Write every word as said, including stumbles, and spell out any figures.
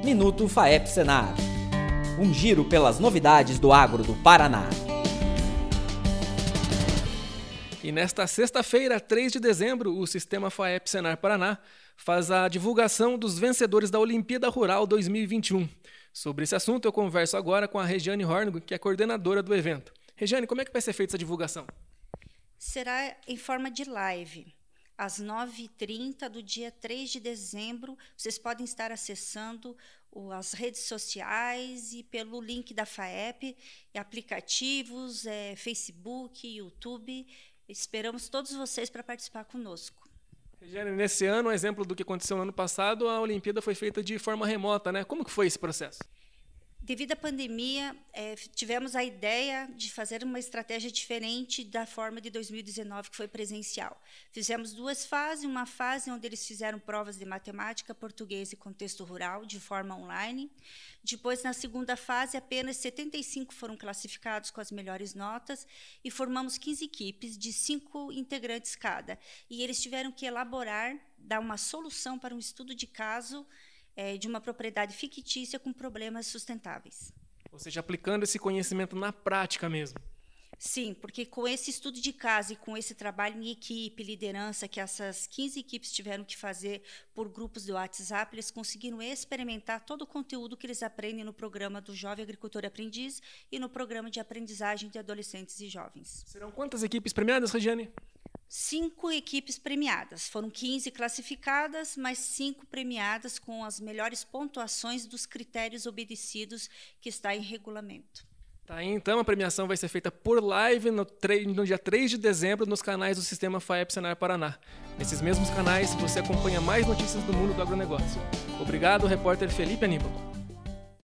Minuto FAEP Senar. Um giro pelas novidades do agro do Paraná. E nesta sexta-feira, três de dezembro, o Sistema FAEP Senar Paraná faz a divulgação dos vencedores da Olimpíada Rural dois mil e vinte e um. Sobre esse assunto, eu converso agora com a Regiane Hornigo, que é coordenadora do evento. Regiane, como é que vai ser feita essa divulgação? Será em forma de live. Às nove e trinta do dia três de dezembro, vocês podem estar acessando as redes sociais e pelo link da FAEP, aplicativos, é, Facebook, YouTube. Esperamos todos vocês para participar conosco. Regiane, nesse ano, um exemplo do que aconteceu no ano passado, a Olimpíada foi feita de forma remota, né? Como que foi esse processo? Devido à pandemia, é, tivemos a ideia de fazer uma estratégia diferente da forma de dois mil e dezenove, que foi presencial. Fizemos duas fases, uma fase onde eles fizeram provas de matemática, português e contexto rural, de forma online. Depois, na segunda fase, apenas setenta e cinco foram classificados com as melhores notas e formamos quinze equipes de cinco integrantes cada. E eles tiveram que elaborar, dar uma solução para um estudo de caso É, de uma propriedade fictícia com problemas sustentáveis. Ou seja, aplicando esse conhecimento na prática mesmo. Sim, porque com esse estudo de caso e com esse trabalho em equipe, liderança, que essas quinze equipes tiveram que fazer por grupos do WhatsApp, eles conseguiram experimentar todo o conteúdo que eles aprendem no programa do Jovem Agricultor Aprendiz e no programa de aprendizagem de adolescentes e jovens. Serão quantas equipes premiadas, Regiane? Cinco equipes premiadas. Foram quinze classificadas, mas cinco premiadas com as melhores pontuações dos critérios obedecidos que está em regulamento. Tá, então a premiação vai ser feita por live no, no dia três de dezembro nos canais do Sistema FAEP Senar Paraná. Nesses mesmos canais você acompanha mais notícias do mundo do agronegócio. Obrigado, repórter Felipe Aníbal.